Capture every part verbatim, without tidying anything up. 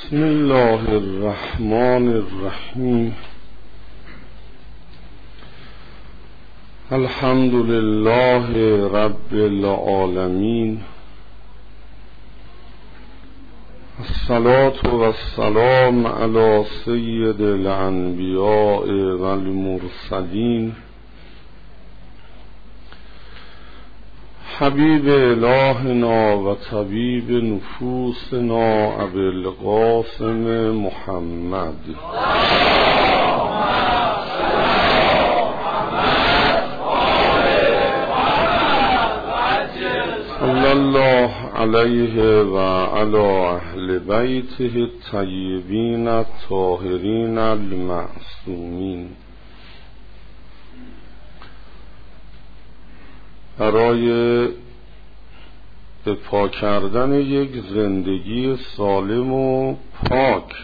بسم الله الرحمن الرحیم. الحمد لله رب العالمین. الصلاة والسلام علی سید الانبیاء والمرسلین حبیب الهنا و طبیب نفوسنا ابی القاسم محمد صلی الله علیه و علی اهل بیته الطیبین الطاهرین المعصومین. برای به پا کردن یک زندگی سالم و پاک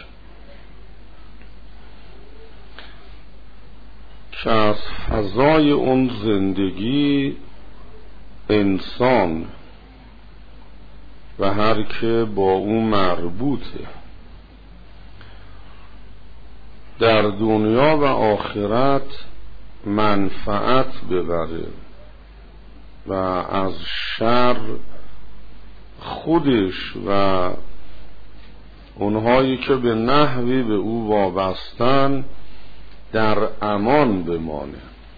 که از فضای اون زندگی انسان و هر که با اون مربوطه در دنیا و آخرت منفعت ببره و از شر خودش و اونهایی که به نحوی به او وابستن در امان بمانه.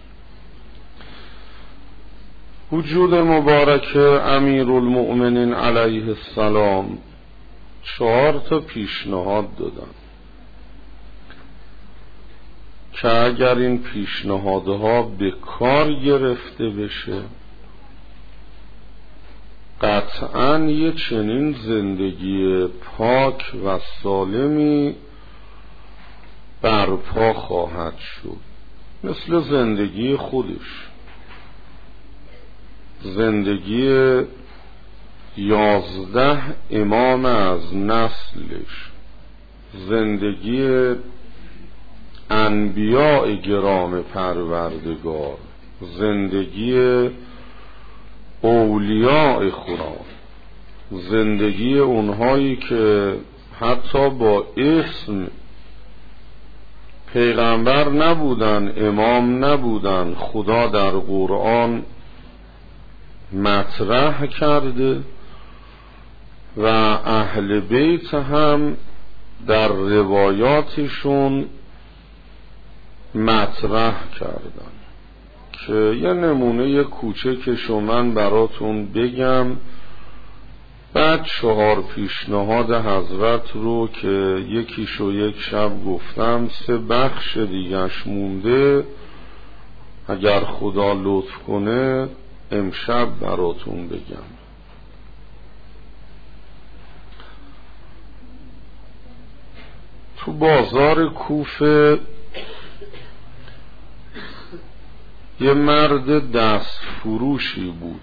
وجود مبارک امیرالمؤمنین علیه السلام چهار تا پیشنهاد دادن که اگر این پیشنهادها به کار گرفته بشه قطعاً یه چنین زندگی پاک و سالمی برپا خواهد شد، مثل زندگی خودش، زندگی یازده امام از نسلش، زندگی انبیاء گرام پروردگار، زندگی اولیاء خدا، زندگی اونهایی که حتی با اسم پیغمبر نبودن، امام نبودن، خدا در قرآن مطرح کرده و اهل بیت هم در روایاتشون مطرح کردن که یه نمونه کوچکشو من براتون بگم، بعد چهار پیشنهاد حضرت رو که یکیشو یک شب گفتم، سه بخش دیگرش مونده، اگر خدا لطف کنه امشب براتون بگم. تو بازار کوفه یه مرد دست فروشی بود،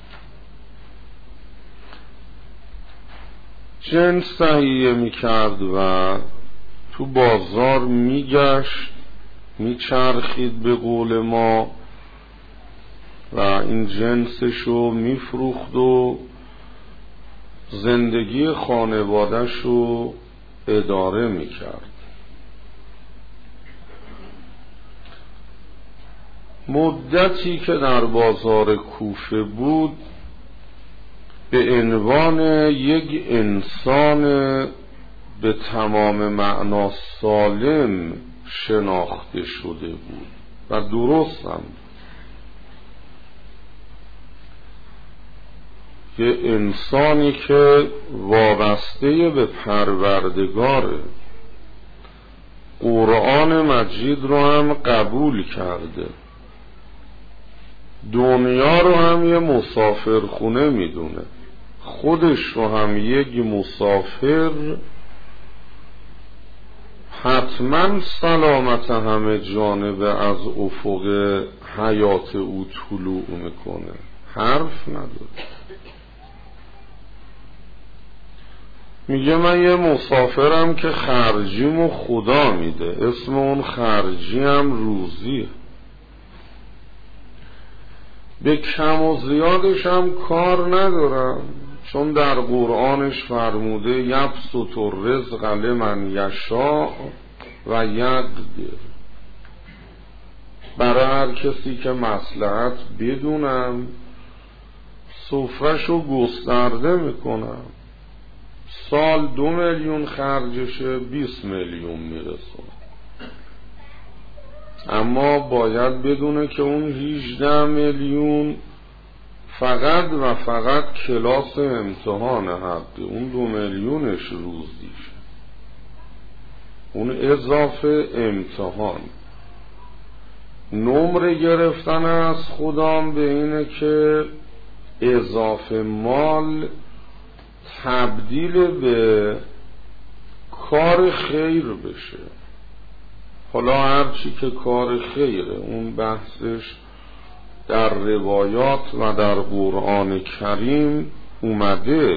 جنس تهیه میکرد و تو بازار میگشت، میچرخید به قول ما، و این جنسشو میفروخت و زندگی خانوادهشو اداره میکرد. مدتی که در بازار کوفه بود به عنوان یک انسان به تمام معنا سالم شناخته شده بود و درست هم یه انسانی که وابسته به پروردگاره، قرآن مجید رو هم قبول کرده، دنیا رو هم یه مسافر خونه میدونه، خودش رو هم یک مسافر، حتما سلامت همه جانبه از افق حیات او طلوع میکنه، حرف نداره. میگه من یه مسافرم که خرجیمو خدا میده، اسم اون خرجی هم روزیه، به کم و زیادش هم کار ندارم، چون در قرآنش فرموده یبسط الرزق لمن یشاء و یقدر، برای هر کسی که مصلحت بدونم سفره‌شو گسترده میکنم. سال دو میلیون خرجشه، بیست میلیون میرسه، اما باید بدونه که اون هجده میلیون فقط و فقط کلاس امتحان حقی، اون دو میلیونش روزیشه، اون اضافه امتحان. نمره گرفتن از خدام به اینه که اضافه مال تبدیل به کار خیر بشه. حالا هرچی که کار خیره اون بحثش در روایات و در قرآن کریم اومده.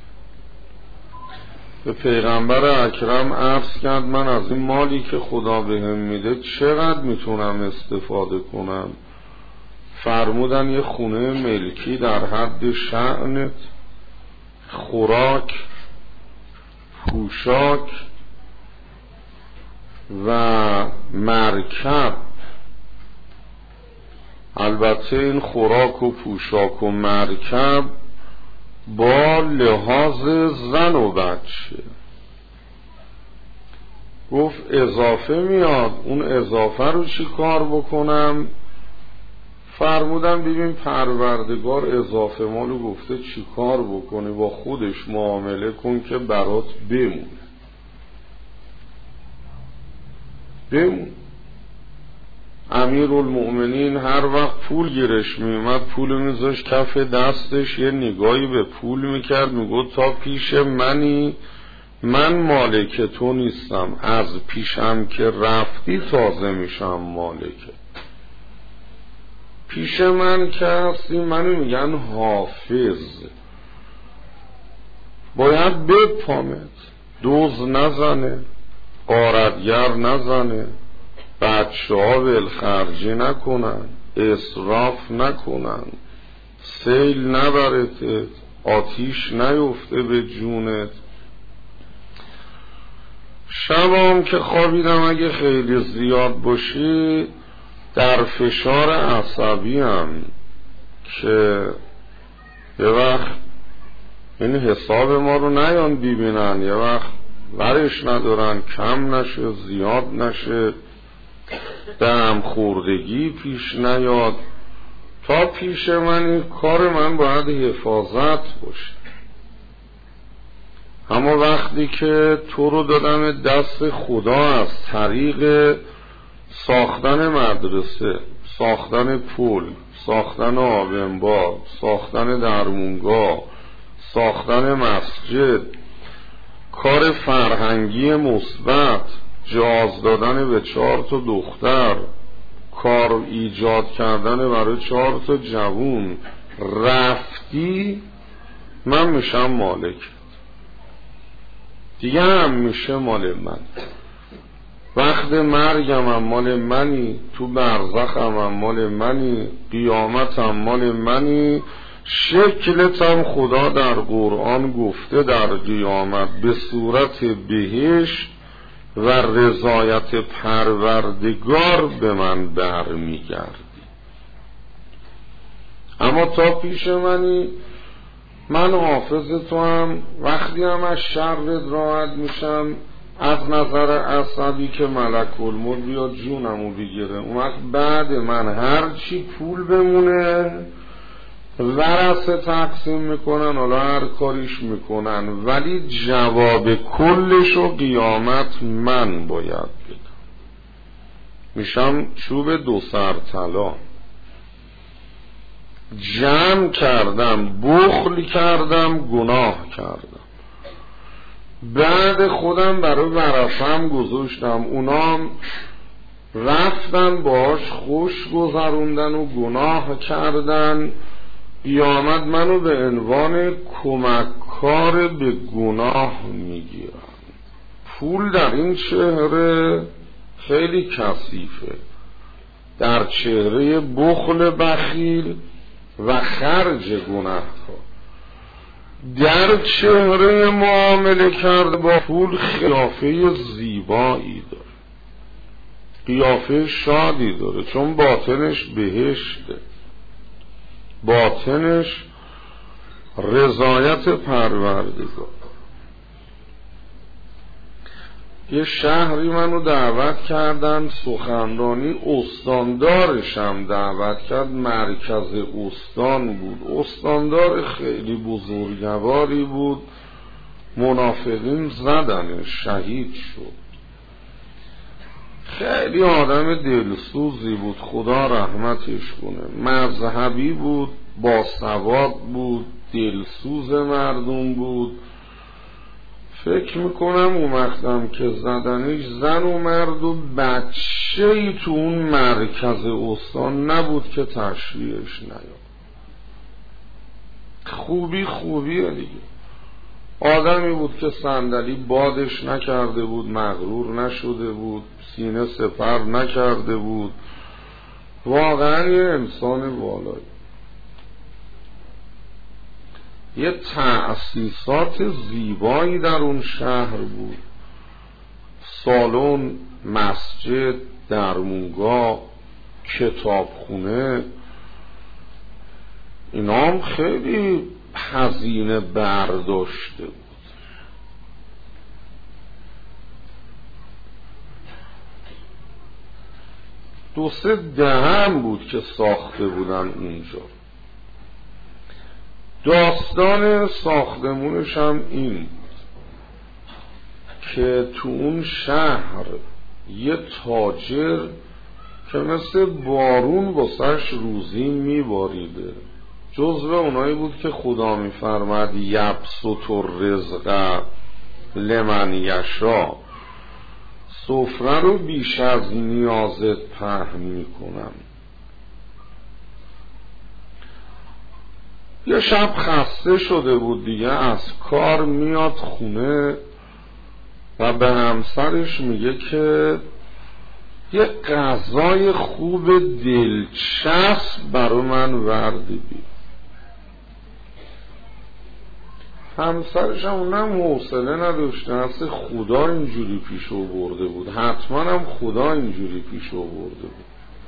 به پیغمبر اکرم عرض کرد من از این مالی که خدا بهم میده چقدر میتونم استفاده کنم؟ فرمودن یه خونه ملکی در حد شأنت، خوراک، پوشاک و مرکب. البته این خوراک و پوشاک و مرکب با لحاظ زن و بچه. گفت اضافه میاد، اون اضافه رو چی کار بکنم؟ فرمودن ببین پروردگار اضافه مالو گفته چی کار بکنی، با خودش معامله کن که برات بمونه. بمون. امیرالمؤمنین هر وقت پول گیرش میومد پول میذاشت کف دستش، یه نگاهی به پول میکرد، میگفت تا پیش منی من مالک تو نیستم، از پیشم که رفتی تازه میشم مالکه. پیش من که هستی منو میگن حافظ، باید بپامت، دوز نزنه، غارتگر نزنه، بچه ها ولخرجی نکنن، اسراف نکنن، سیل نبرتت، آتیش نیفته به جونت. شبام که خوابیدم اگه خیلی زیاد باشی در فشار عصبی هم که یه وقت این حساب ما رو نیان ببینن، یه وقت ورش ندارن، کم نشه زیاد نشه، دم خوردگی پیش نیاد. تا پیش من این کار من باید حفاظت باشه. اما وقتی که تو رو دادم دست خدا از طریق ساختن مدرسه، ساختن پل، ساختن آب انبار، ساختن درمونگاه، ساختن مسجد، کار فرهنگی مثبت، جاز دادن به چهار تا دختر، کار ایجاد کردن برای چهار تا جوون، رفتی من میشم مالک، دیگه هم میشه مال من. وقت مرگم هم مال منی، تو برزخ هم مال منی، قیامت هم مال منی. شکلت هم خدا در قرآن گفته در قیامت به صورت بهشت و رضایت پروردگار به من برمیگردی. اما تا پیش منی، من حافظ تو هم، وقتی هم از شرت راحت میشم از نظر عصبی که ملک الموت بیاد جونمو بگیره، اون وقت بعد من هر چی پول بمونه ورثه تقسیم میکنن، حالا هر کاریش میکنن، ولی جواب کلش و قیامت من باید بدم. میشم چوب دو سر طلا. جمع کردم، بخل کردم، گناه کردم، بعد خودم برای ورثه‌ام گذاشتم، اونام رفتن باش خوش گذروندن و گناه کردن. قیامت منو به عنوان کمککار به گناه میگیرن. پول در این چهره خیلی کثیفه، در چهره بخل بخیل و خرج گناهکار. در چهره معامله کرده با پول قیافه زیبایی داره، قیافه شادی داره، چون باطنش بهشته، باطنش رضایت پروردگار. یه شهری منو دعوت کردن سخنرانی، استاندارشم دعوت کرد، مرکز استان بود، استاندار خیلی بزرگواری بود، منافقین زدنش، شهید شد. خیلی آدم دلسوزی بود، خدا رحمتش کنه، مذهبی بود، باسواد بود، دلسوز مردم بود. فکر میکنم اون وقتم که زدنش زن و مرد و بچه ای تو اون مرکز استان نبود که تشریحش نیاد. خوبی خوبیه دیگه. آدمی بود که صندلی بادش نکرده بود، مغرور نشده بود، سینه سپر نکرده بود، واقعا یه انسان والایی. یه تأسیسات زیبایی در اون شهر بود، سالن، مسجد، درمونگاه، کتابخونه، اینا هم خیلی هزینه برداشته بود. دو سه دهم بود که ساخته بودن اونجا. داستان ساختمونش هم این بود که تو اون شهر یه تاجر که مثل بارون واسش روزی میباریده، جزو اونایی بود که خدا میفرمد یبسط الرزق لمن یشاء، سفره رو بیش از نیازت پهن میکنم. یه شب خسته شده بود دیگه، از کار میاد خونه و به همسرش میگه که یه غذای خوب دلچسب برای من وردی بی. همسرش هم اونم حوصله نداشته، اصلا خدا اینجوری پیش آورده بود، حتما هم خدا اینجوری پیش آورده بود.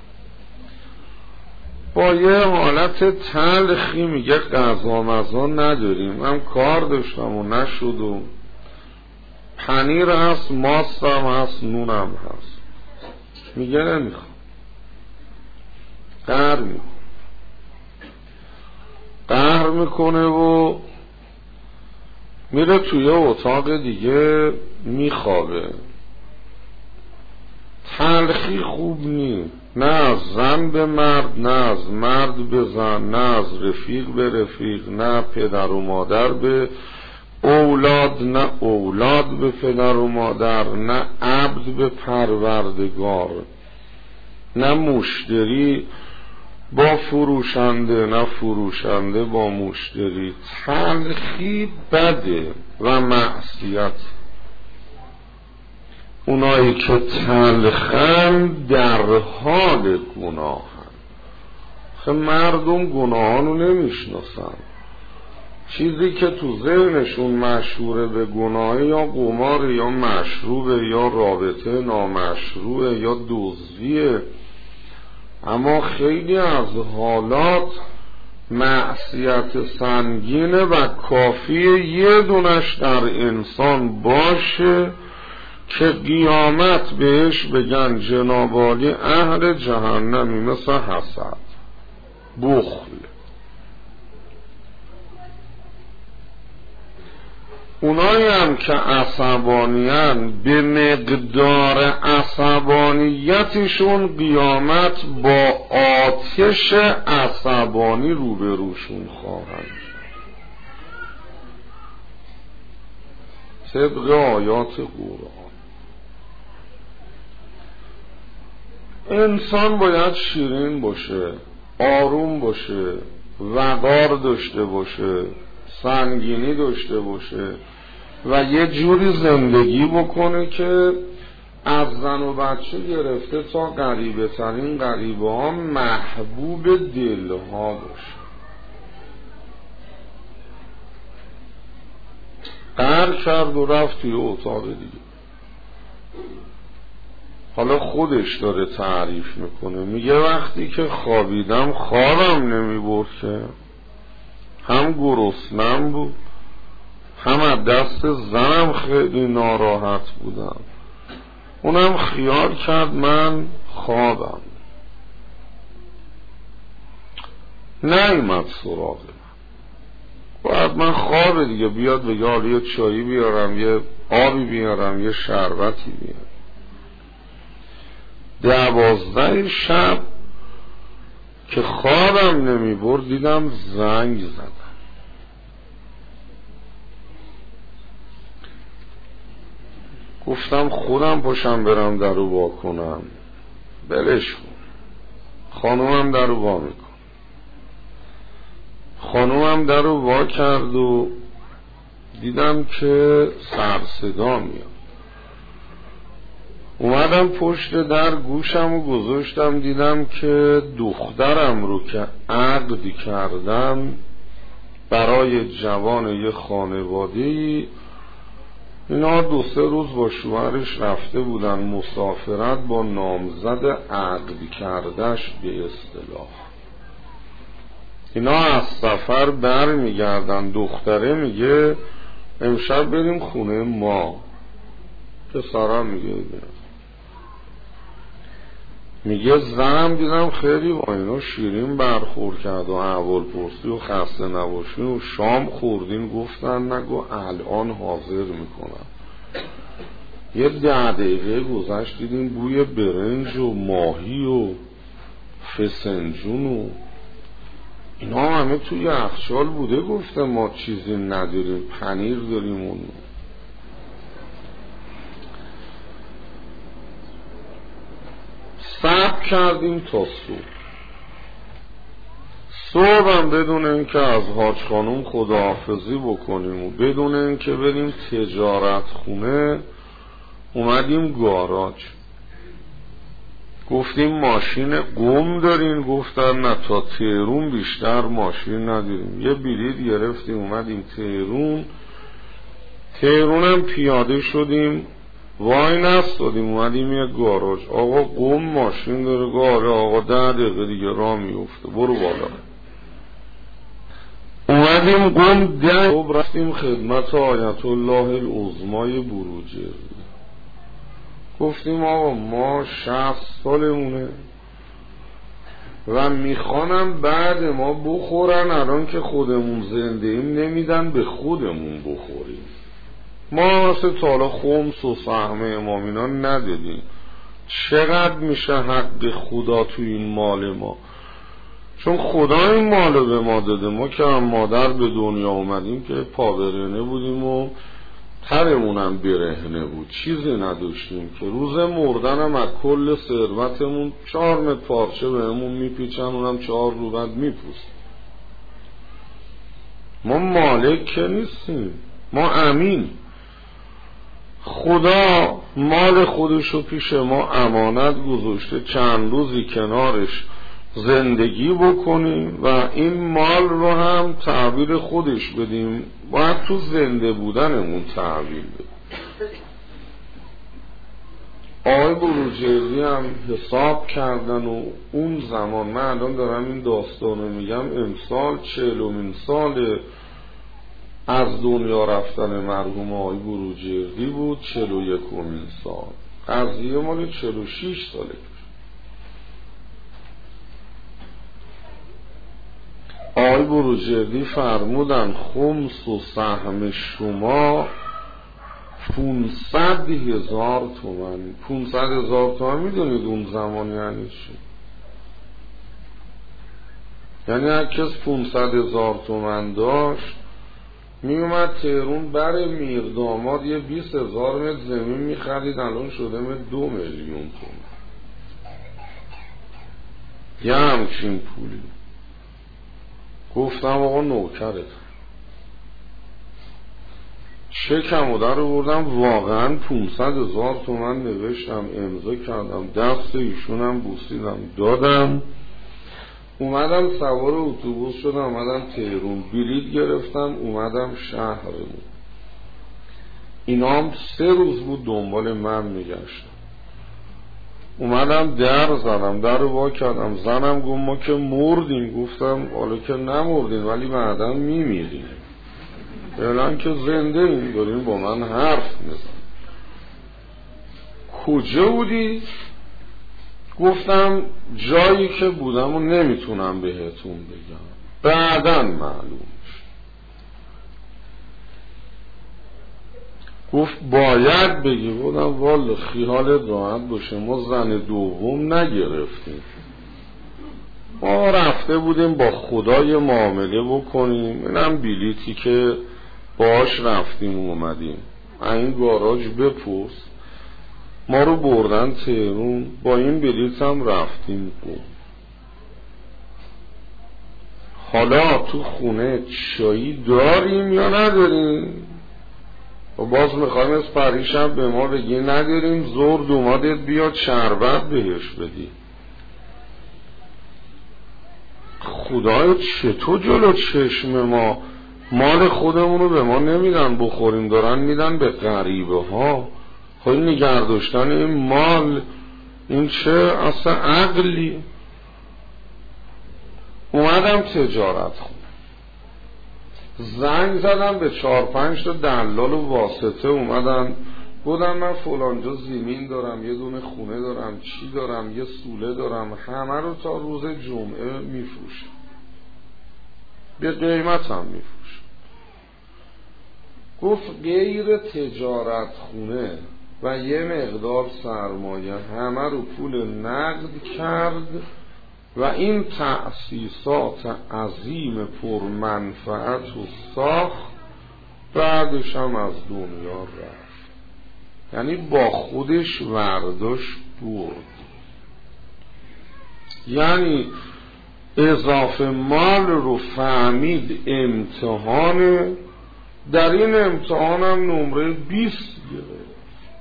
با یه حالت تلخی میگه غذا مزا نداریم، من کار داشتم و نشد و پنیر هست، ماست هم هست، نونم هست. میگه نمیخوام. قهر میکنه قهر میکنه و میره توی اتاق دیگه میخوابه. تلخی خوب نی، نه از زن به مرد، نه از مرد به زن، نه از رفیق به رفیق، نه پدر و مادر به اولاد، نه اولاد به پدر و مادر، نه عبد به پروردگار، نه مشتری با فروشنده، نه فروشنده با مشتری. تلخی بده و معصیت. اونایی که تلخن در حال گناهن. خب مردم گناهانو نمیشناسن، چیزی که تو ذهنشون مشهوره به گناه یا قمار یا مشروبه یا رابطه نامشروعه یا دزدیه، اما خیلی از حالات معصیت سنگینه و کافیه یه دونش در انسان باشه که قیامت بهش بگن جنابالی اهل جهنمی، مثل حسد، بخل. اونایی هم که عصبانیان به مقدار عصبانیتشون قیامت با آتش عصبانی روبروشون خواهند. طبق آیات قرآن انسان باید شیرین باشه، آروم باشه، وقار داشته باشه، سنگینی داشته باشه و یه جوری زندگی بکنه که از زن و بچه گرفته تا غریبه ترین غریبه ها محبوب دل ها باشه. قهر کرد و رفت توی اتاق دیگه. حالا خودش داره تعریف میکنه، میگه وقتی که خوابیدم خوابم نمیبرد که، هم گرسنم بود، هم از دست زنم خیلی ناراحت بودم، اونم خیال کرد من خوابم، نیامد سراغ من. باید من خواب دیگه بیاد بگه حالا یه چایی بیارم، یه آبی بیارم، یه شربتی بیارم. دوازده شب که خوابم نمی برد دیدم زنگ زدم. گفتم خودم پاشم برم درو وا کنم، بلش کن. خانومم درو وا میکن. خانومم درو وا کرد و دیدم که سر صدا میاد. اومدم پشت در گوشم و گذاشتم، دیدم که دخترم رو که عقد کردم برای جوان یه خانواده‌ای، اینا دو سه روز با شوهرش رفته بودن مسافرت با نامزد عقد کردش به اصطلاح. اینا از سفر بر میگردن، دختره میگه امشب بریم خونه ما، پسرم میگه میگه زنم دیدم خیلی با اینا شیرین برخورد کرد و احوال پرسی و خسته نباشین و شام خوردین، گفتن نگو الان حاضر میکنم. یه ده دقیقه گذشت دیدیم بوی برنج و ماهی و فسنجون و اینا همه توی یخچال بوده. گفته ما چیزی نداریم، پنیر داریم اون. صبر کردیم تا صبح. صبح هم بدون اینکه از حاج خانوم خداحافظی بکنیم و بدون اینکه بریم تجارت خونه اومدیم گاراژ. گفتیم ماشین گم دارین؟ گفتن نه، تا تهرون بیشتر ماشین نداریم. یه بلیط گرفتیم اومدیم تهرون. تهرون هم پیاده شدیم، وای نستادیم، اومدیم یه گاراژ. آقا قم ماشین داره؟ گاره آقا ده دقیقه دیگه راه میفته، برو بالا. اومدیم قم ده و رفتیم خدمت آیت الله العظمای بروجردی. گفتیم آقا ما شصت سالمونه و میخوانم بعد ما بخورن، الان که خودمون زنده ایم نمیدن به خودمون بخوریم. ما واسه تالا خمس و سهم امامینا ندیدیم، چقدر میشه حق خدا تو این مال ما؟ چون خدا این مال به ما داده. ما که هم مادر به دنیا اومدیم که پاورنه بودیم و ترمونم برهنه بود، چیزی نداشتیم که روز مردنم از کل ثروتمون چهار متر پارچه بهمون میپیچن، اونم چهار رو بعد میپوست. ما مالک که نیستیم، ما امین. خدا مال خودشو پیش ما امانت گذاشته، چند روزی کنارش زندگی بکنیم و این مال رو هم تعبیر خودش بدیم، باید تو زنده بودنمون تعبیر بدیم. آقای بروجردی هم حساب کردن و اون زمان، من الان دارم این داستانو میگم، امسال چهلمین سال از دنیا رفتن مرحوم آقای بروجردی بود، چهل و یکمین سال. قضیه مال چهل و شش ساله. آقای بروجردی فرمودن خمس و سهم شما پونصد هزار تومن. پونصد هزار تومن میدونید اون زمان یعنی چی؟ یعنی هر کس پونصد هزار تومن داشت میومد تهرون بر میرداماد یه بیست هزار متر زمین میخرید، الان شده متر دو میلیون تومن. یه همچین پولی. گفتم آقا نوکرت، چکمو در آوردم، واقعا پونصد هزار تومن نوشتم، امضا کردم، دست ایشونم بوسیدم، دادم. اومدم سوار اتوبوس شدم، اومدم تهرون، بلیط گرفتم، اومدم شهرمون. اینا هم سه روز بود دنبال من میگشتم. اومدم در زدم، در رو وا کردم، زنم گفت ما که مردیم. گفتم حالا که نمردیم ولی بعداً میمیریم، فعلا که زنده این داریم با من حرف میزن. کجا بودی؟ گفتم جایی که بودم و نمیتونم بهتون بگم، بعداً معلوم شد. گفت باید بگی. بودم والا خیالت راحت باشه، ما زن دوم نگرفتیم، ما رفته بودیم با خدای معامله بکنیم، اینم بلیتی که باش رفتیم اومدیم. این گاراژ بپرس، ما رو بردن تهرون، با این بلیت هم رفتیم قم. حالا تو خونه چایی داریم یا نداریم؟ و باز میخوایم از پریشم به ما بگی نداریم، زور دومادت بیاد شربت بهش بدی. خدایا چطور جلو چشم ما مال خودمون رو به ما نمیدن بخوریم، دارن میدن به غریبه ها. خواهی نگرداشتن این مال، این چه اصلا عقلی؟ اومدم تجارت خونه، زنگ زدم به چار پنج تا دلال و واسطه اومدن، بودم من فلانجا زمین دارم، یه دونه خونه دارم، چی دارم، یه سوله دارم، همه رو تا روز جمعه میفروشم، به قیمت هم میفروشم. گفت غیر تجارت خونه و یه مقدار سرمایه همه رو پول نقد کرد و این تأسیسات عظیم پرمنفعت و ساخت، بعدش هم از دنیا رفت. یعنی با خودش ورداشت برد. یعنی اضافه مال رو فهمید امتحانه، در این امتحان هم نمره بیست گرفت،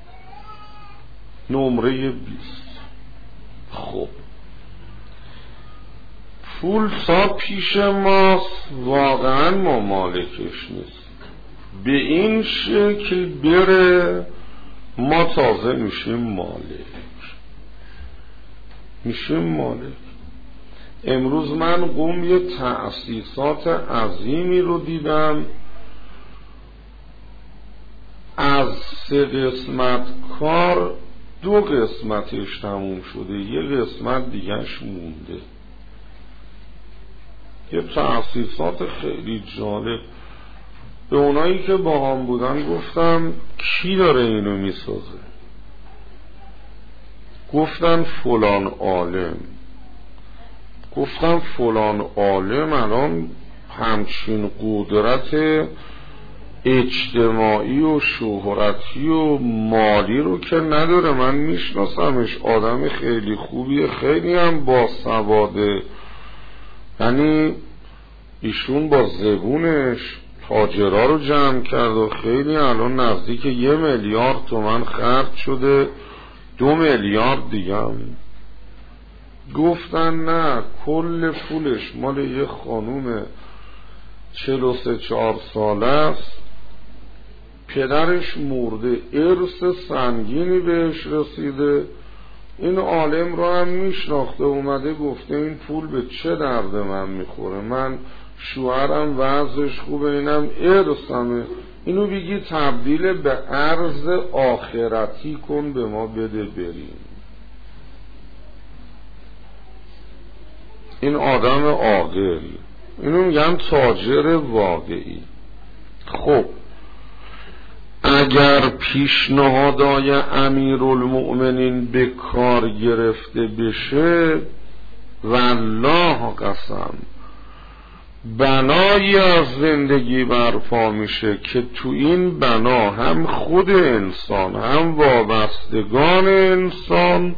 نمره بیست. خب پول تا پیش ماست، واقعا ما مالکش نیست. به این شکل بره ما تازه میشیم مالک، میشیم مالک. امروز من قم یه تأسیسات عظیمی رو دیدم، از سه قسمت کار دو قسمتش تموم شده، یه قسمت دیگهش مونده. یه تأسیسات خیلی جالب. به اونایی که با هم بودن گفتم کی داره اینو میسازه؟ گفتن فلان عالم. گفتم فلان عالم الان همچین قدرت اجتماعی و شهرتی و مالی رو که نداره، من میشناسمش، آدم خیلی خوبیه، خیلی هم باسواده. یعنی ایشون با زبونش تاجرها رو جمع کرد و خیلی الان نزدیک یه میلیارد تومن خرج شده، دو میلیارد دیگه هم. گفتن نه، کل پولش مال یه خانوم چهل و سه چهار ساله است، پدرش مرده، ارث سنگینی بهش رسیده. این عالم رو هم میشناخته، اومده گفته این پول به چه درد من میخوره، من شوهرم وضعش خوبه، اینم ارثمه، اینو بگی تبدیل به ارز آخرتی کن به ما بده بریم. این آدم عاقل، اینو میگن تاجر واقعی. خب اگر پیشنهادای امیرالمؤمنین به کار گرفته بشه، والله قسم بنایی از زندگی برپا میشه که تو این بنا هم خود انسان هم وابستگان انسان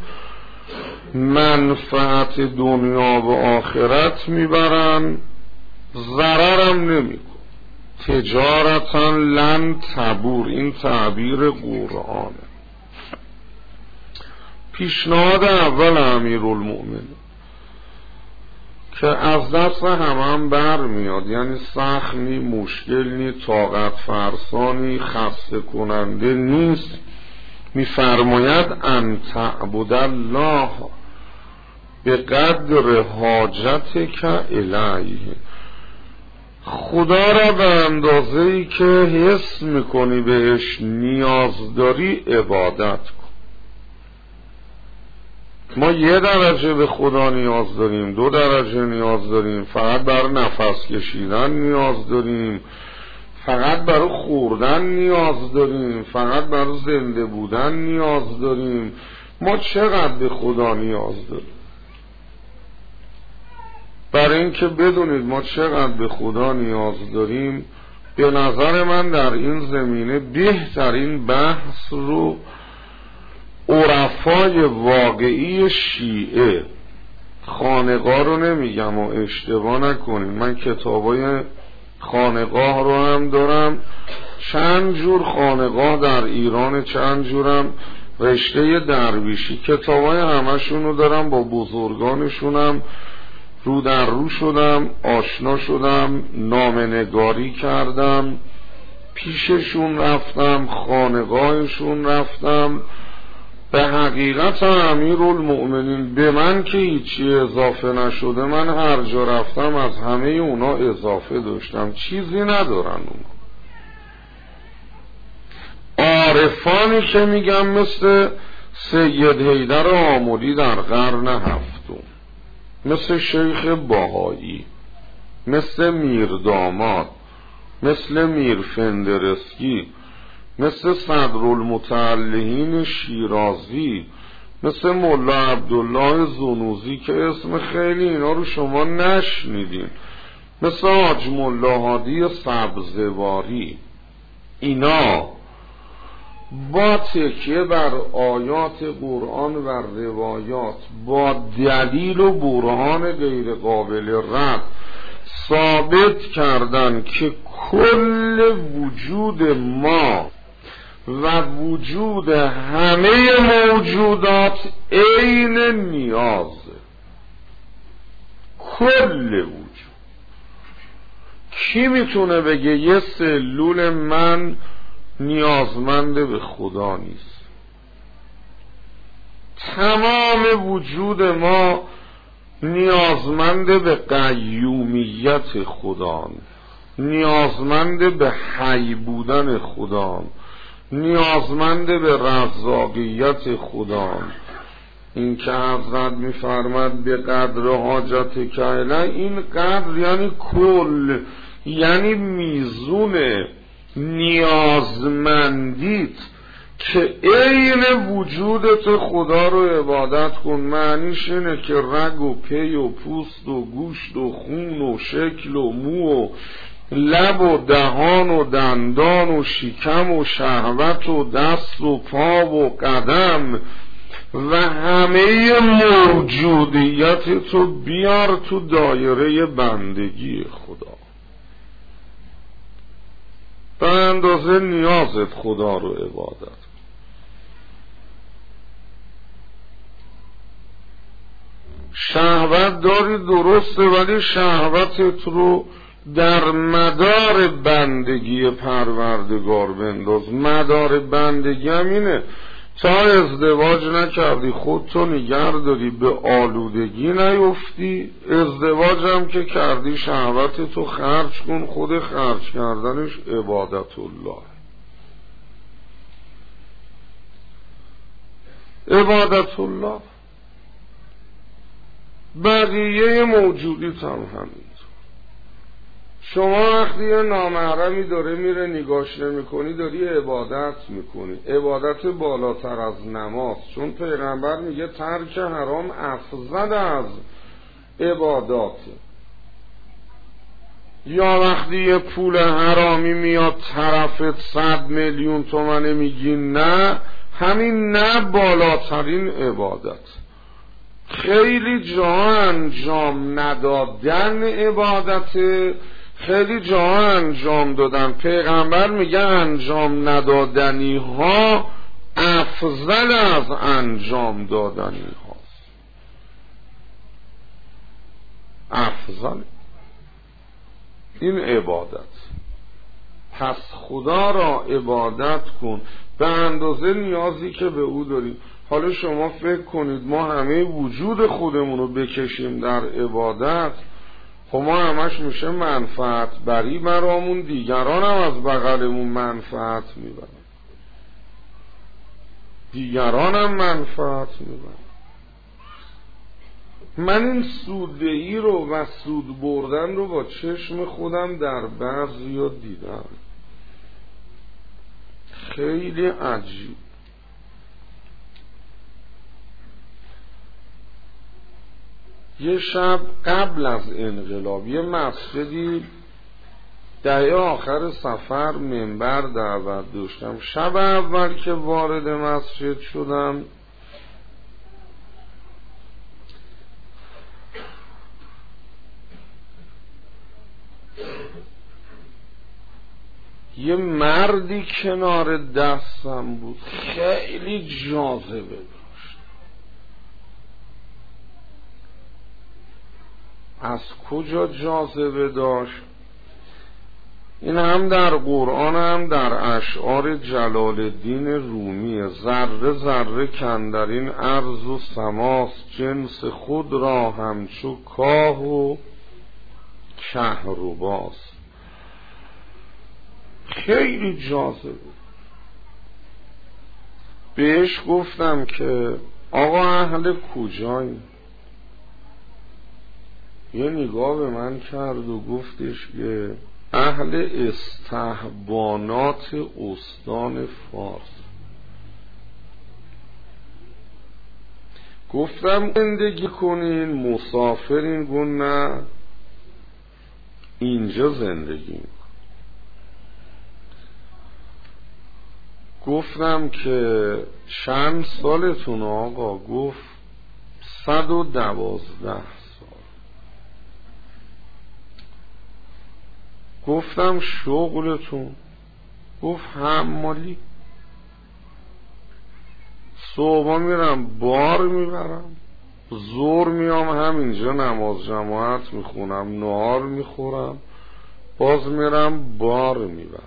منفعت دنیا و آخرت میبرن، ضررم نمیکن. تجارتا لن تبور، این تعبیر قرآنه. پیشنهاد اول امیرالمؤمنین که از دست همه هم بر میاد، یعنی سخت نی، مشکل نی، طاقت فرسانی، خسته کننده نیست. میفرماید ان تعبد الله به قدر حاجتک الیه، خدا را به اندازه ای که حس میکنی بهش نیاز داری عبادت کن. ما یه درجه به خدا نیاز داریم، دو درجه نیاز داریم، فقط برای نفس کشیدن نیاز داریم، فقط برای خوردن نیاز داریم، فقط برای زنده بودن نیاز داریم. ما چقدر به خدا نیاز داریم؟ برای اینکه بدونید ما چقدر به خدا نیاز داریم، به نظر من در این زمینه بهترین بحث رو عرفای واقعی شیعه، خانقاه رو نمیگم و اشتباه نکنید، من کتابای خانقاه رو هم دارم، چند جور خانقاه در ایران، چند جورم رشته درویشی، کتابای همشون رو دارم، با بزرگانشونم رو در رو شدم، آشنا شدم، نامنگاری کردم، پیششون رفتم، خانقاهشون رفتم. به حقیقت امیرالمؤمنین به من که هیچی اضافه نشده، من هر جا رفتم از همه اونا اضافه داشتم، چیزی ندارن اونا. عارفانی که میگم مثل سید حیدر آملی در قرن هفتم، مثل شیخ بهایی، مثل میرداماد، مثل میر فندرسکی، مثل صدرالمتعلهین شیرازی، مثل ملا عبدالله زنوزی که اسم خیلی اینا رو شما نشنیدین، مثل حاج ملا هادی سبزواری، اینا با تکیه بر آیات قرآن و روایات، با دلیل و برهان غیر قابل رد ثابت کردن که کل وجود ما و وجود همه موجودات عین نیازه. کل وجود. کی میتونه بگه یه سلول من نیازمند به خدا نیست؟ تمام وجود ما نیازمند به قیومیت خدا، نیازمند به حی بودن خدا، نیازمند به رزاقیت خدا. این که حضرت میفرماد به قدر حاجت کهله، این قدر یعنی کل، یعنی میزون نیازمندیت که عین وجودت خدا رو عبادت کن. معنیش اینه که رگ و پی و پوست و گوشت و خون و شکل و مو و لب و دهان و دندان و شکم و شهوت و دست و پا و قدم و همه موجودیت تو بیار تو دایره بندگی خدا، به اندازه نیازت خدا رو عبادت. شهوت داری درسته، ولی شهوتت رو در مدار بندگی پروردگار بنداز. مدار بندگی هم اینه تا ازدواج نکردی خودتو نگه داری، به آلودگی نیفتی. ازدواج هم که کردی شهوتتو خرج کن، خود خرج کردنش عبادت الله. عبادت الله. بقیه موجودیت هم همین. شما وقتی یه نامحرمی داره میره نگاش نمی کنی، داری عبادت میکنی، عبادت بالاتر از نماز، چون پیغمبر میگه ترک حرام افضل از عباداته. یا وقتی یه پول حرامی میاد طرفت صد میلیون تومنه، میگی نه، همین نه بالاترین عبادت. خیلی جا انجام ندادن عبادته، خیلی جا انجام دادن. پیغمبر میگه انجام ندادنی ها افضل از انجام دادنی هاست. افضل. این عبادت. پس خدا را عبادت کن به اندازه نیازی که به او داریم. حالا شما فکر کنید ما همه وجود خودمون رو بکشیم در عبادت، خب ما همش میشه منفعت بری برامون، دیگران هم از بغلمون منفعت میبرن، دیگران هم منفعت میبرن. من این سوددهی رو و سود بردن رو با چشم خودم در بعضیا دیدم، خیلی عجیب. یه شب قبل از انقلاب یه مسجدی دهه آخر سفر منبر دعوت داشتم. شب اول که وارد مسجد شدم یه مردی کنار دستم بود، خیلی جاذبه داشت. از کجا جاذبه داشت؟ این هم در قرآن هم در اشعار جلال الدین رومی. ذره ذره کاندرین ارض و سماست، جنس خود را همچو کاه و کهرباست. خیلی جاذبه. بهش گفتم که آقا اهل کجایی؟ یه نگاه به من کرد و گفتش که اهل استحبانات استان فارس. گفتم زندگی کنین مسافرین؟ گفت نه اینجا زندگی میکن. گفتم که چند سالتون آقا؟ گفت صد و دوازده. گفتم شغلتون؟ گفت حمالی. صبح میرم بار میبرم، ظهر میام همینجا نماز جماعت میخونم، نهار میخورم، باز میرم بار میبرم.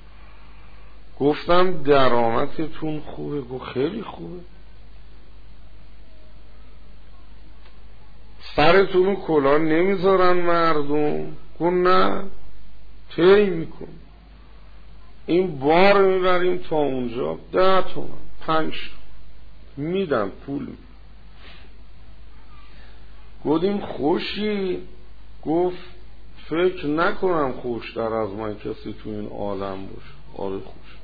گفتم درآمدتون خوبه؟ گفت خیلی خوبه. سرتونو کلاه نمیذارن مردم؟ گفت نه طی میکن. این بار میبریم تا اونجا ده تومن پنج میدم پول. گفتیم خوشی؟ گفت فکر نکنم خوشتر از من کسی تو این عالم باشه. آره خوش.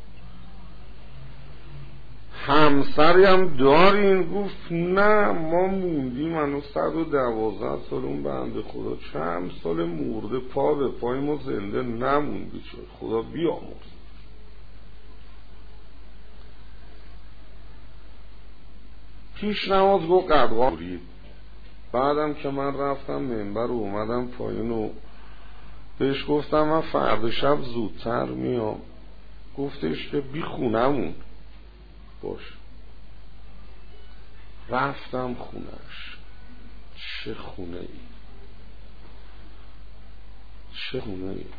همسری هم دارین؟ گفت نه ما موندیم منو صد و دوازده سال. اون بنده خدا چند سال مرده، پا به پای ما زنده نمون بیچاره، خدا بیامرز. پیش نماز گفت قدغا برید. بعدم که من رفتم منبر و اومدم پایین و بهش گفتم من فردا شب زودتر میام. گفتش که بی خونمون باش. رفتم خونش. چه خونه ای، چه خونه ای.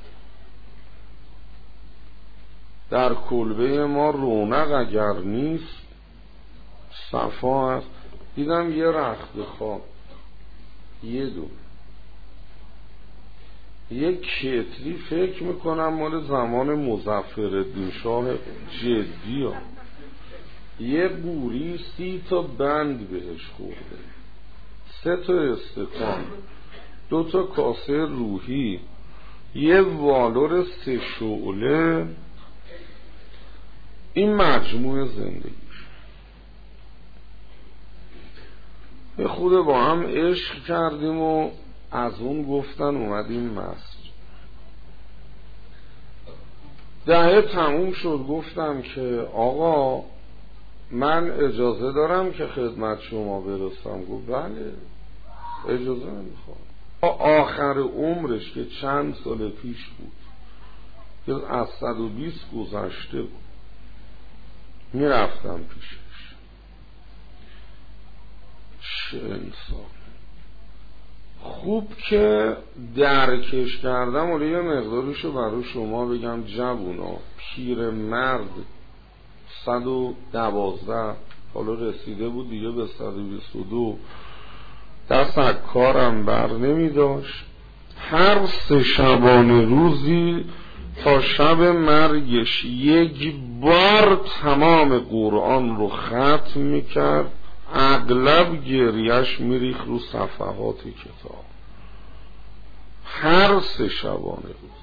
در کلبه ما رونق اگر نیست صفا است. دیدم یه رخت خواب، یه دو یه کتری، فکر میکنم مال زمان مظفرالدین شاه جدی ها. یه بوری سی تا بند بهش خورده، سه تا استکان، دو تا کاسه روحی، یه والور سه شعله. این مجموع زندگیش. یه خود با هم عشق کردیم و از اون گفتن اومدیم مسجد. دهه تموم شد. گفتم که آقا من اجازه دارم که خدمت شما برسم؟ گفت بله اجازه نمیخوام. آخر عمرش که چند سال پیش بود که از صد و بیست گذشته بود، میرفتم پیشش. چه انسان خوب که درکش کردم ولی یه مقدارشو برای شما بگم. جوونا پیر مرد صد و دوازده حالا رسیده بود دیگه به صد و بیست و دو، دست از کارم بر نمی داشت. هر سه شبانه روزی تا شب مرگش یک بار تمام قرآن رو ختم میکرد، اغلب گریش میریخ رو صفحات کتاب. هر سه شبانه روز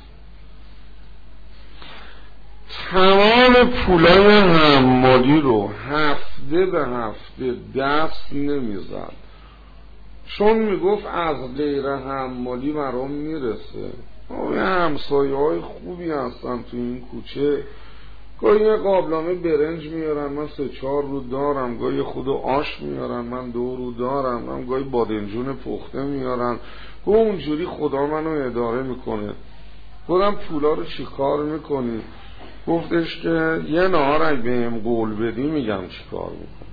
تمام پولای حمالی رو هفته به هفته دست نمیزد، چون میگفت از غیر حمالی برام میرسه. اوه همسایه های خوبی هستن تو این کوچه، گاهی یه قابلمه برنج میارن من سه چهار رو دارم، گاهی خود آش میارن من دو رو دارم، من گاهی بادنجون پخته میارن. گو اونجوری خدا منو اداره میکنه. گفتم پولا رو چی کار میکنی؟ گفتش که یه نهار اگه بهم قول بدی میگم چی کار میکنی.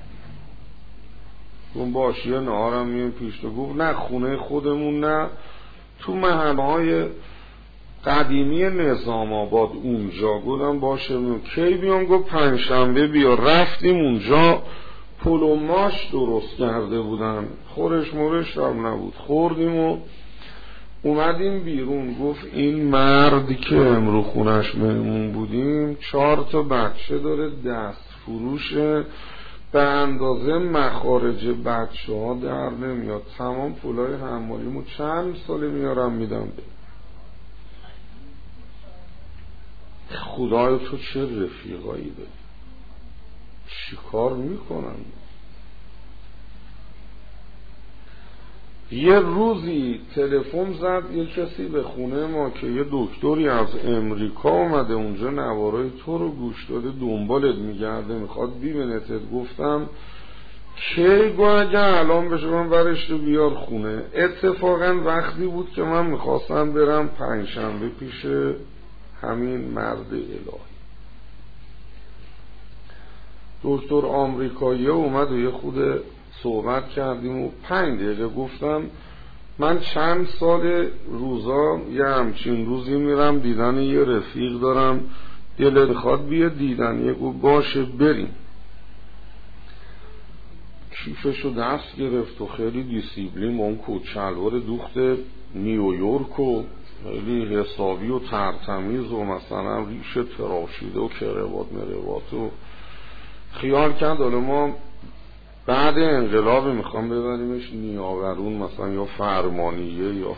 گفتم باشه یه نهارم میام پیش تو. گفت نه خونه خودمون نه، تو محلهای قدیمی نظام آباد اونجا. گفتم باشه میام. کی بیام؟ گفت پنجشنبه بیا. رفتیم اونجا، پلو ماش درست کرده بودن، خورش مورش هم نبود، خوردیم و اومدیم بیرون. گفت این مردی که امرو خونش مهمون بودیم چهار تا بچه داره، دست فروشه، به اندازه مخارج بچه ها در نمیاد. تمام پولای حمالیمو چند ساله میارم میدم به. خدای تو چه رفیقایی داری، چی کار میکنن؟ یه روزی تلفن زد یه کسی به خونه ما که یه دکتری از امریکا اومده اونجا، نوارای تو رو گوش داده، دنبالت میگرده، میخواد ببینتت. گفتم کی؟ گو اگه الان بشه من برش رو بیار خونه. اتفاقا وقتی بود که من میخواستم برم پنجشنبه پیش همین مرد الهی. دکتر آمریکایی اومد و یه خود صحبت کردیم و پنج دقیقه گفتم من چند سال روزا یه همچین روزی میرم دیدن یه رفیق دارم، دلت میخواد بیا دیدن. یه گفت باشه بریم. کیفشو دست گرفت و خیلی دیسیبلین با اون کوچلوار دوخت نیویورک و خیلی حسابی و ترتمیز و مثلا ریش تراشیده و کروات مروات و خیال کرد حالا ما بعد انقلاب میخوام ببریمش نیاورون مثلا یا فرمانیه یا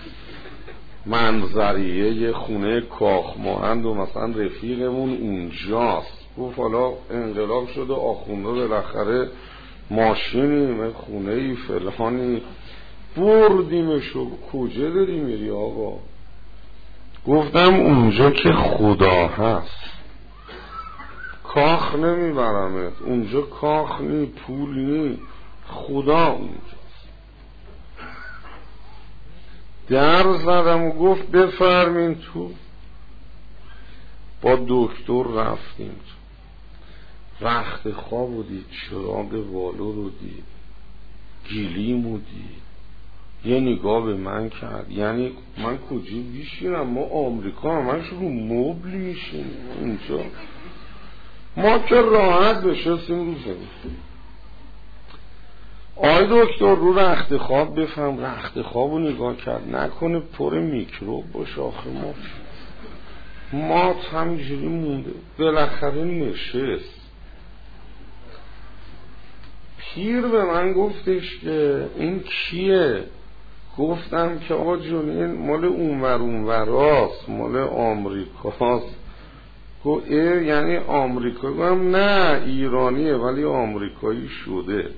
منظریه، یه خونه کاخماهند و مثلا رفیقمون اونجاست. گفت حالا انقلاب شده آخونده بالاخره ماشینی خونه ای فلانی بردیمشو. کجا داری میری آقا؟ گفتم اونجا که خدا هست، کاخ نمیبرمت اونجا، کاخ نی، پول نی، خدا اونجاست. در زدم و گفت بفرمین تو. با دکتر رفتیم تو، رخت خواب رو دید، چراغ والو رو دید، گیلیمو دید، یه نگاه به من کرد. یعنی من کجا بیشینم؟ ما آمریکا همش رو مبل میشیم، اونجا ما که راحت بشستیم رو زمین. آی دکتر رو رخت خواب بفهم. رخت خواب رو نگاه کرد، نکنه پر میکروب باشه. آخه ما ما همینجوری مونده. بالاخره نشست. پیر به من گفتش که این کیه؟ گفتم که آقا جون این مال اونور اونوراست، مال آمریکاست. گفت اه یعنی آمریکایی؟ گفتم نه ایرانیه ولی آمریکایی شده.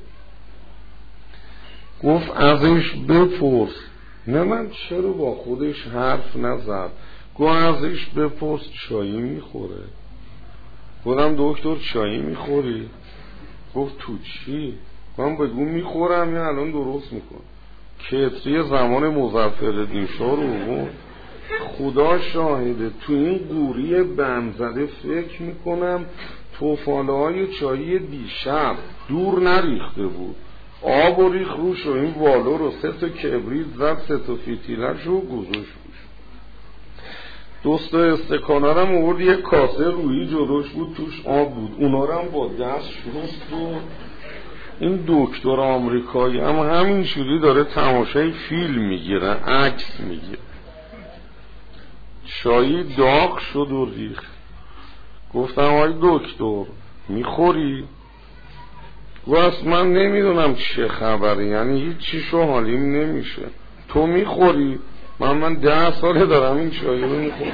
گفت ازش بپرس. نه من چرا با خودش حرف نزد. گفت ازش بپرس چایی میخوره. گفتم دکتر چایی میخوری؟ گفت تو چی؟ گفتم بگو میخورم یا الان درست میکن. کتری زمان مظفرالدین شاه رو خدا شاهده تو این قوری بمزده فکر میکنم توفاله های چایی دیشب دور نریخته بود. آب و ریخ روش و این والو رو سه تا کبریت زد، سه تا فیتیلش رو گذاشت روش. دوست استکانه رو هم آورد، یک کاسه رویی جلوش بود توش آب بود، اونا رو هم با دست شست و این دکتر آمریکایی هم همین شوری داره تماشای فیلم میگیره، عکس میگیره. چایی داغ شد و ریخ. گفتم آی دکتر میخوری؟ گفت من نمیدونم چه خبره، یعنی هیچ چیشو حالیم نمیشه. تو میخوری؟ من من ده ساله دارم این چایی رو میخورم.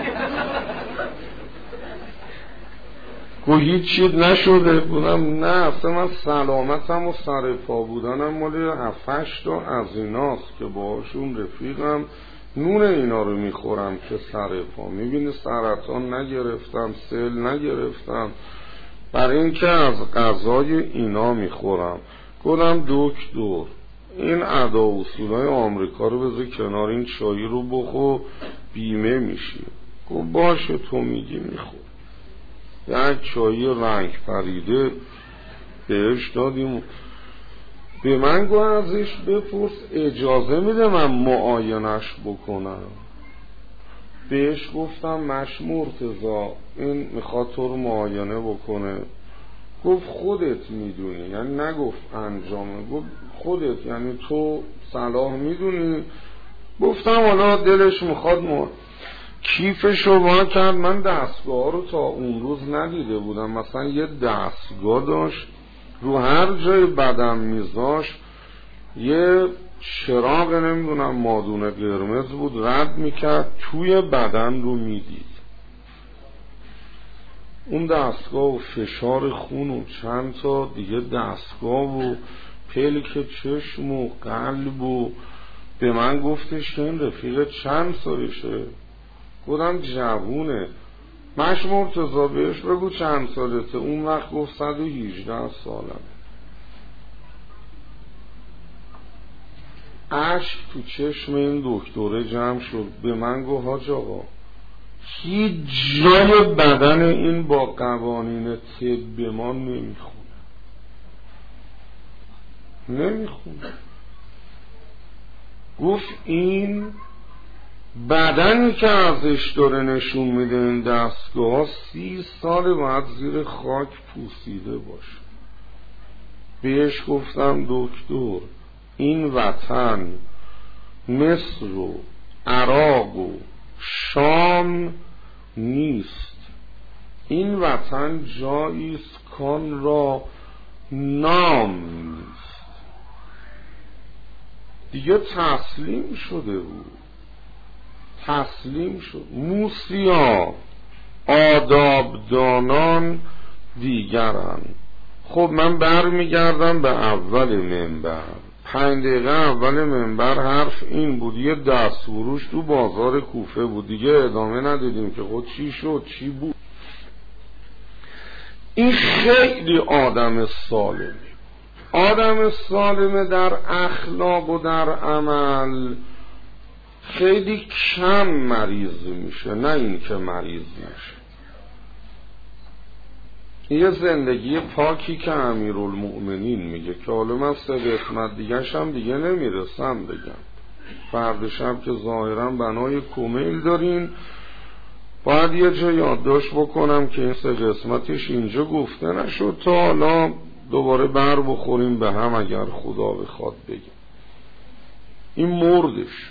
گفت هیچ چیز نشده؟ بودم نه اصلا من سلامتم و سر پا بودنم مالی هفتش تا از ایناست که باهاشون رفیقم نون اینا رو میخورم که سر پا. میبینی سرطان نگرفتم، سل نگرفتم، برای این که از غذای اینا میخورم. گفتم دکتر این ادا و اصولای آمریکا رو بذار کنار، این چایی رو بخور بیمه میشی. گفت باشه تو میگی میخور. یک چایی رنگ پریده بهش دادیم. به من گفت ازش بپرس اجازه میده من معاینش بکنم. بهش گفتم مش مرتضی این میخواد تو رو معاینه بکنه. گفت خودت میدونی، یعنی نگفت انجامه، گفت خودت یعنی تو صلاح میدونی. گفتم حالا دلش میخواد ما کیفشو وا کرد. من دستگاه رو تا اون روز ندیده بودم. مثلا یه دستگاه داشت رو هر جای بدن میذاش یه چراغ نمیدونم مادون قرمز بود رد میکرد توی بدن رو میدید. اون دستگاه و فشار خون و چند تا دیگه دستگاه و پلک چشم و قلب و به من گفتش که این رفیق چند سالشه؟ گفتم جوونه. مش مرتضی بهش بگو چند سالته؟ اون وقت گفت صد و هجده سالم. عشق تو چشم این دکتره جمع شد. به من گفت حاج آقا هیچ جای بدن این با قوانین طب ما نمیخونه نمیخونه گفت این بدنی که ازش داره نشون میده این دستگاه سی سال باید زیر خاک پوسیده باشه. بهش گفتم دکتر این وطن مصر و عراق و شام نیست، این وطن جاییست کان را نام نیست. دیگه تسلیم شده بود، تسلیم شد. موسیا آدابدانان دیگرن. خب من بر میگردم به اول منبر. پنج دقیقه اول منبر حرف این بود، یه دست فروش تو بازار کوفه بود، دیگه ادامه ندیدیم که خود چی شد چی بود. این خیلی آدم سالمی، آدم سالم در اخلاق و در عمل خیلی کم مریض میشه، نه این که مریض میشه. یه زندگی پاکی که امیرالمؤمنین میگه که حالا من سه قسمت دیگه شم دیگه نمیرسم بگم. فرد شب که ظاهرا بنای کمیل دارین، باید یه جا یادداشت بکنم که این سه قسمتش اینجا گفته نشد تا حالا دوباره بر بخوریم به هم اگر خدا بخواد بگم. این مردش.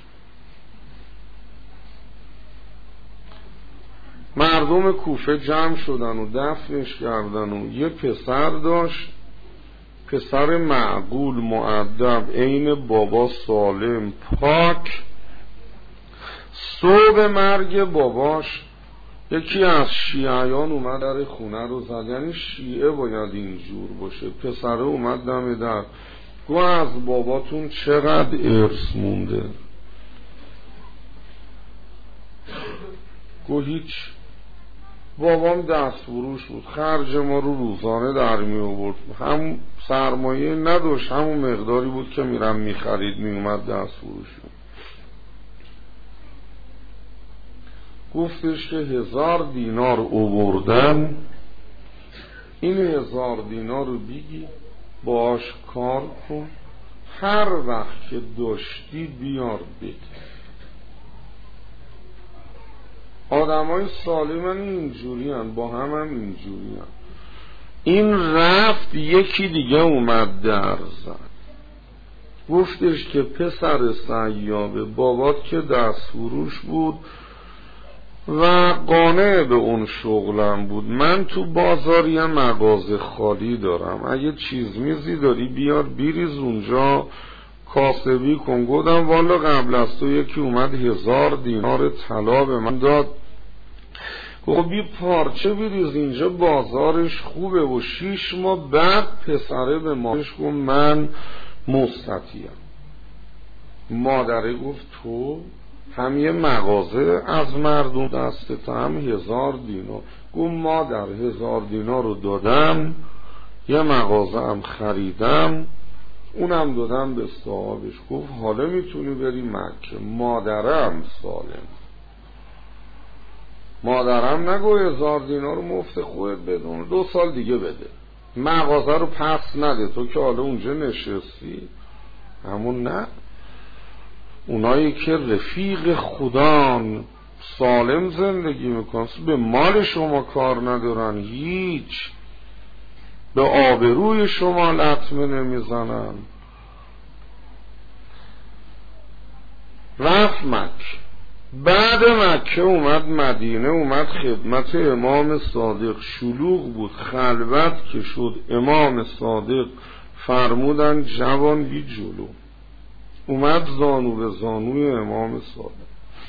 مردم کوفه جمع شدن و دفنش کردن و یه پسر داشت، پسر معقول مؤدب عین بابا سالم پاک. صبح مرگ باباش یکی از شیعیان اومد در خونه رو زد، یعنی شیعه باید اینجور باشه. پسره اومد دم در گفت از باباتون چقدر ارث مونده؟ گفت هیچ، بابام دست فروش بود، خرج ما رو روزانه در می آورد، هم سرمایه نداشت، همون مقداری بود که میرم میخرید میومد دست فروش بود. گفتش که هزار دینار آوردن، این هزار دینار رو بگی باش کار کن، هر وقت که داشتی بیار بده. آدم های سالم هم اینجوری هم، با هم هم اینجوری هم. این رفت یکی دیگه اومد در زد، گفتش که پسر سیابه، بابات که دست فروش بود و قانع به اون شغلم بود، من تو بازار یه مغازه خالی دارم، اگه چیز میزی داری بیار بیریز اونجا کاسبی کن. گفتم والا قبل از تو یکی اومد هزار دینار طلا به من داد، گفت بی پارچه بریز اینجا بازارش خوبه. و شیش ماه بعد پسره به مادرش گفت من مستطیعم. مادره گفت تو هم یه مغازه از مردم دستت، هم هزار دینار. گفت مادر هزار دینار رو دادم، یه مغازه هم خریدم، اونم دادم به صاحبش. گفت حالا میتونی بری مکه. مادرم سالم، مادرم نگو هزار دینار رو مفت خودت بدون، دو سال دیگه بده، مغازه رو پس نده، تو که حالا اونجا نشستی. همون نه، اونایی که رفیق خدان سالم زندگی میکنن، به مال شما کار ندارن، هیچ به آبروی شما لطمه نمیزنن. رفت مکه، بعد مکه اومد مدینه، اومد خدمت امام صادق. شلوغ بود، خلوت که شد، امام صادق فرمودن جوان بی جلو. اومد زانو به زانوی امام صادق.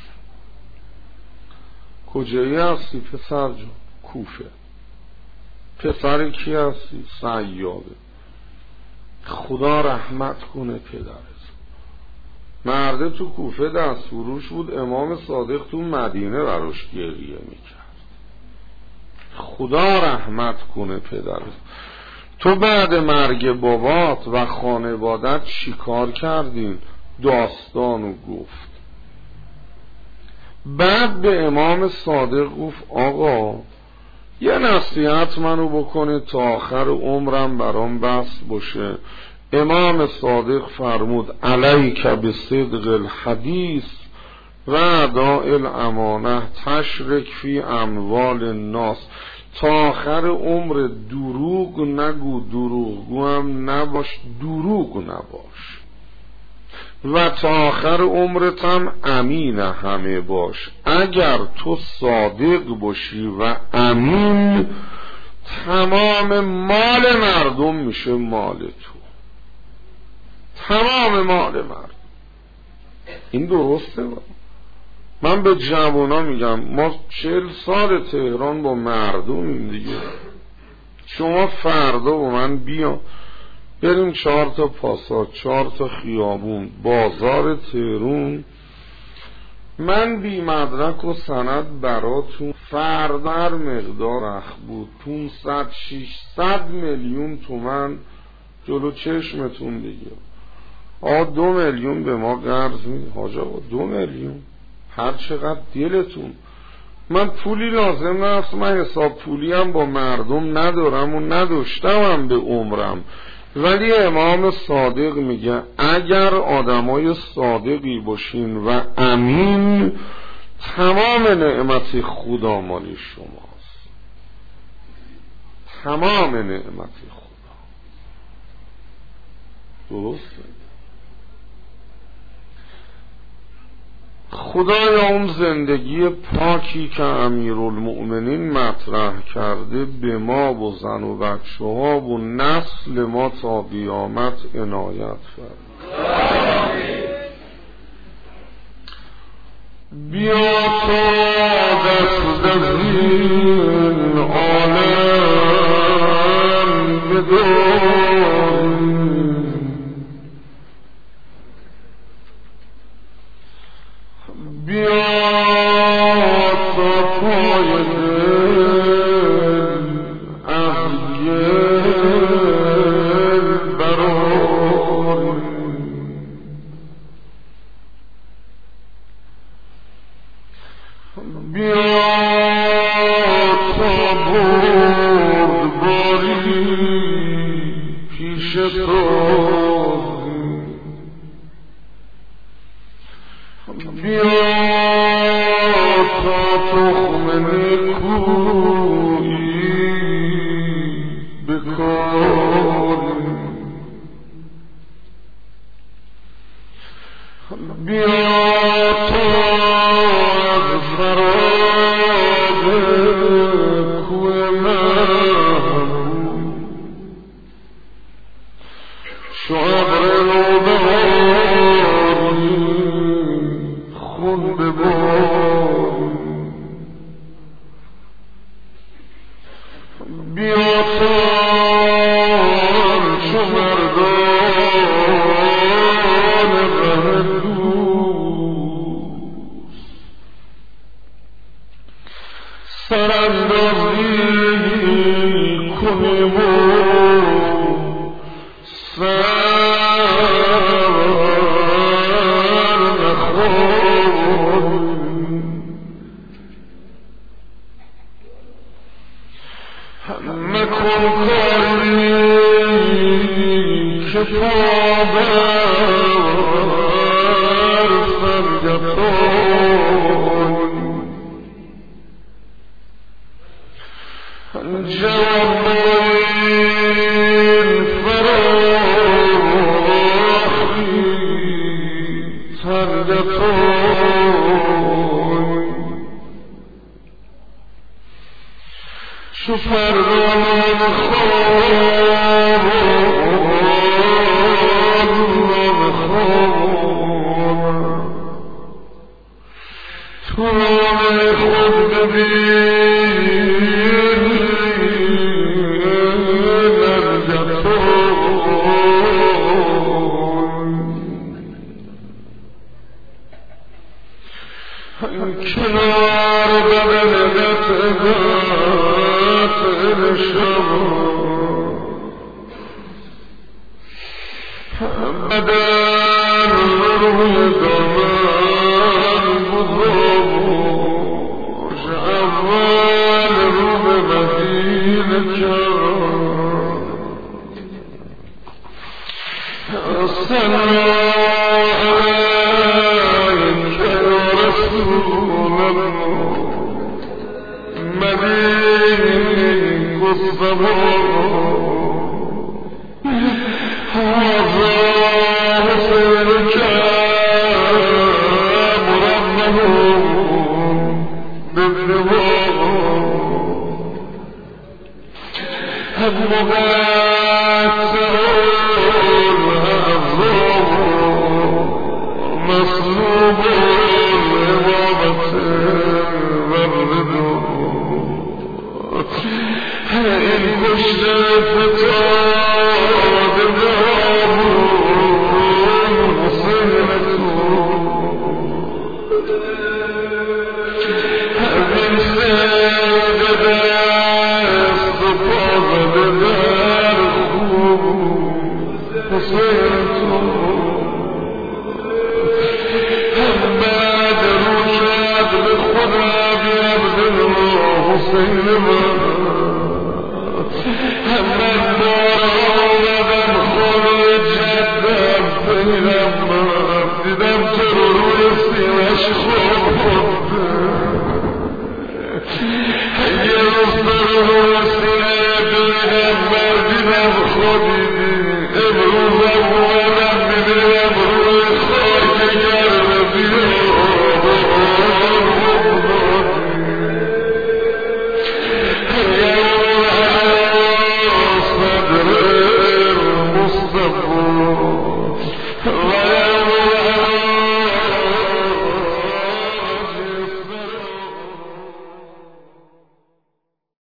کجایی هستی پسر جان؟ کوفه. پسر کی هستی؟ سیابه. خدا رحمت کنه پدرت. مرده تو کوفه دست فروش بود، امام صادق تو مدینه براش گریه میکرد. خدا رحمت کنه پدرت. تو بعد مرگ بابات و خانوادت چی کار کردین؟ داستانو گفت. بعد به امام صادق گفت آقا یه نصیحت منو بکنه تا آخر عمرم برام بس باشه. امام صادق فرمود علیک بصدق الحدیث و اداء الامانه تشرک فی اموال الناس. تا آخر عمر دروغ نگو، دروغگو هم نباش، دروغ نباش، و تا آخر عمرت هم امین همه باش. اگر تو صادق باشی و امین، تمام مال مردم میشه مال تو، تمام مال مردم. این درسته با. من به جوونا میگم ما چهل سال تهران با مردمیم دیگه. شما فردا با من بیا بریم چهار تا پاساژ، چهار تا خیابون، بازار تهرون، من بی مدرک و سند براتون فردا هر مقدار اخ بود پونصد ششصد میلیون تومن جلو چشمتون دیگه. آ دو میلیون به ما قرض میدید حاج آقا، دو میلیون هر چقدر دلتون. من پولی لازم نیست، من حساب پولی هم با مردم ندارم و نداشتم هم به عمرم. ولی امام صادق میگه اگر آدمای صادقی باشین و امین، تمام نعمت خدا مال شماست، تمام نعمت خدا. درسته؟ خدایا اون زندگی پاکی که امیرالمؤمنین مطرح کرده به ما و زن و بچه ها و نسل ما تا قیامت عنایت فرما. بیا تا دست دزین عالم بدون، بیا تا پای دل از گل برون، بیا تا بردباری پیش تو بیا تو از فراغ کوه من چو ابر نوبهاری خون ببار بیا تو چو مردان ره دوست سراندازی کنیم و سر نخوریم مکن کاری که پا بر سرگتان جواب این فراخی سرگتان چو فردان خواب تو راه خود ببین نرگتون کنار بدنت باطل شما بدن روی دامن بزرگ اول رو به مدین کرد سلام علیک یا رسول الله مدین الصبر هذا حسنك مرمه بالرضا هم مغاتر الأظلم مصلوب الإمامة والرضا إن كشت فتاة بالله مصيبته من سجد استطاع بدار مصيبته هم بعد رشاد بالخضرة بعبد الله مسلما هم الدار ومن خرج الدم لما دیدم تو رو روی سینه‌اش